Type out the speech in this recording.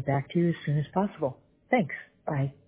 get back to you as soon as possible. Thanks. Bye.